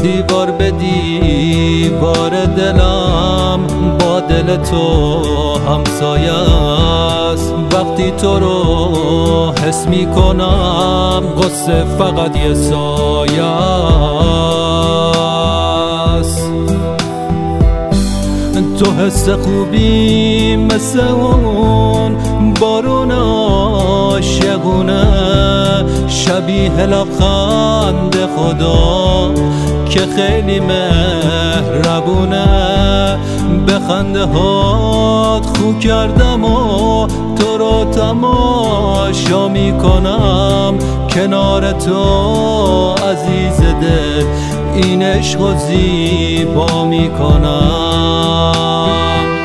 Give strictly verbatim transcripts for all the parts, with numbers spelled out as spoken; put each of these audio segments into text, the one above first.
دیوار به دیوار دلم با دل تو همسایه است. وقتی تو رو حس می کنم غصه فقط یه سایه است. تو حس خوبی مثل اون بارون عاشقونه، شبیه لبخند خدا که خیلی مهربونه. به خنده هات خو کردم و تو رو تماشا میکنم کنار تو عزیز دل، این عشق و زیبا میکنم.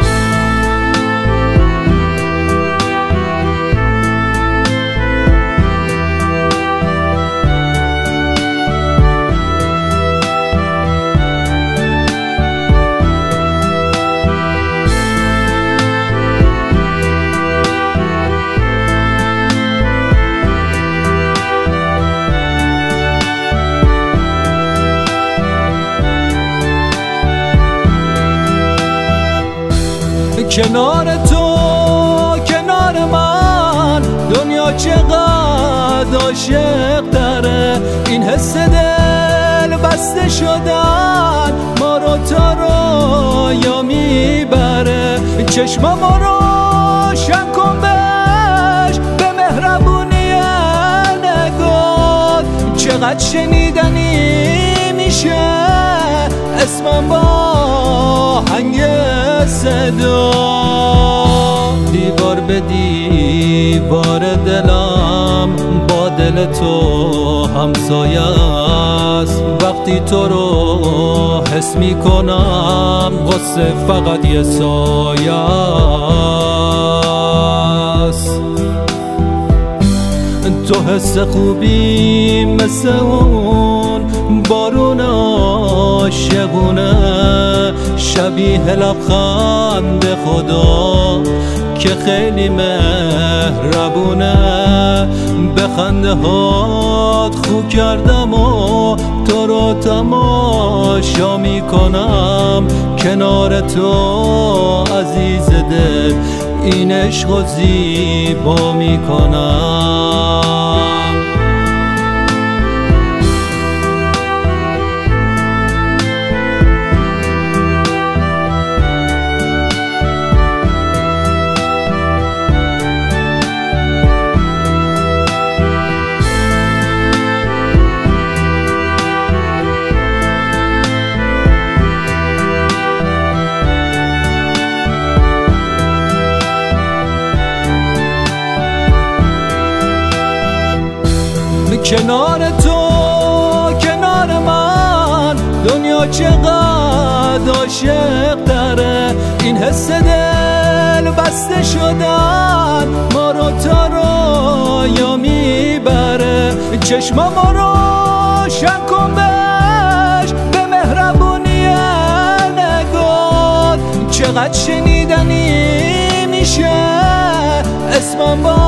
کنار تو کنار من دنیا چقدر عاشق تره. این حس دل بسته شدن ما رو تا رویا میبره. چشما ما روشن کن بهش به مهربونی نگاه، چقدر شنیدنی میشه اسمم با هنگ صدا. دیوار به دیوار دلم با دل تو همسایه است. وقتی تو رو حس می کنم غصه فقط یه سایه است. تو حس خوبی مثل اون بارون عاشقونه، شبیه لبخند خدا که خیلی مهربونه. به خنده هات خو کردم و تو رو تماشا میکنم کنار تو عزیز دل، این عشق و زیبا میکنم. کنار تو کنار من دنیا چقدر عاشق تره. این حس دل بسته شدن ما رو تا رویا میبره. چشما ما روشن کن بهش به مهربونی نگاه، چقدر شنیدنی میشه اسمم با